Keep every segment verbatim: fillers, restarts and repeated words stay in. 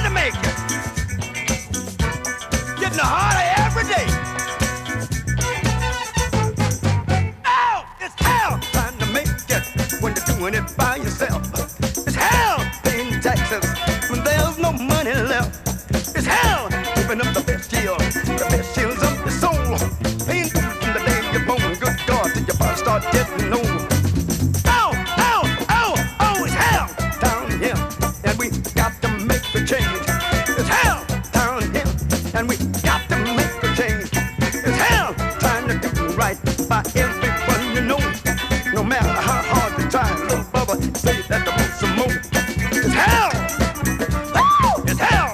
to make it. Getting harder every day. Oh, it's hell trying to make it when you're doing it by yourself. It's hell paying taxes when there's no money left. It's hell giving up the best yield, the best yields of the soul. Pain from the day you're born, good God, till your body start getting old. Oh, oh, oh, oh, it's hell down here, and we got to make the change. It's hell down here, and we got to make the change. It's hell trying to do right by everyone you know. No matter how hard you try, little brother, say that there wants some more. It's hell. Woo! It's hell.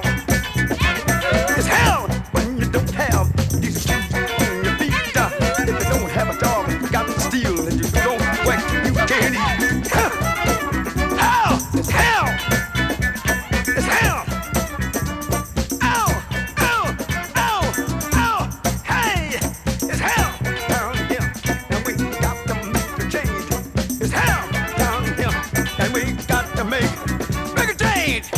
It's hell when you don't have these shoes on your feet. Uh, if you don't have a job, you got to steal, and you don't work, you can't eat. Hell! It's hell! It's hell! Ow! Ow! Ow! Ow! Hey! It's hell down here, and we got to make a change. It's hell down here, and we got to make make a change.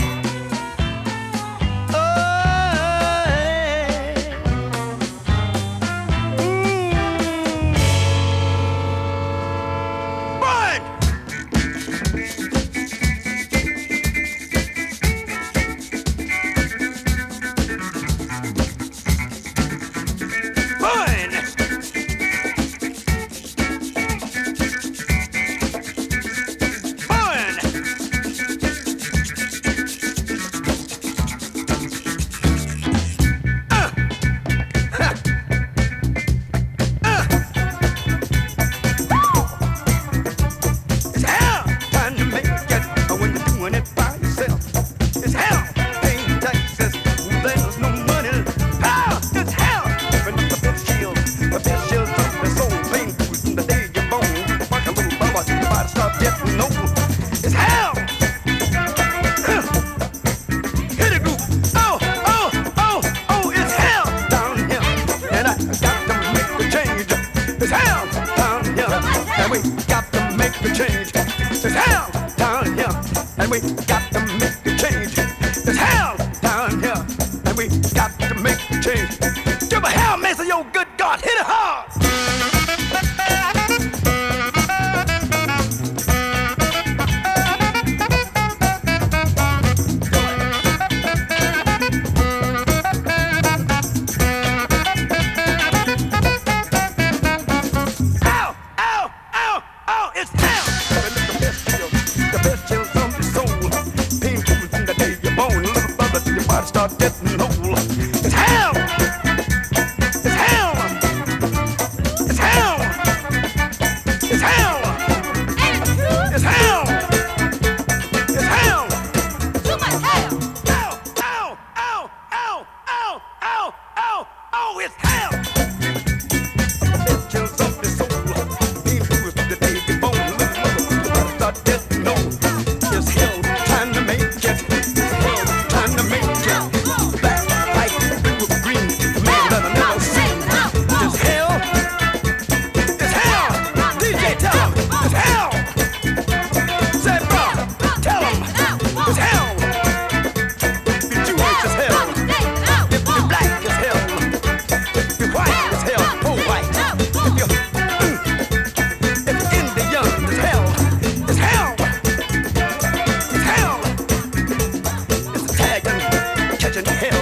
Catching hell.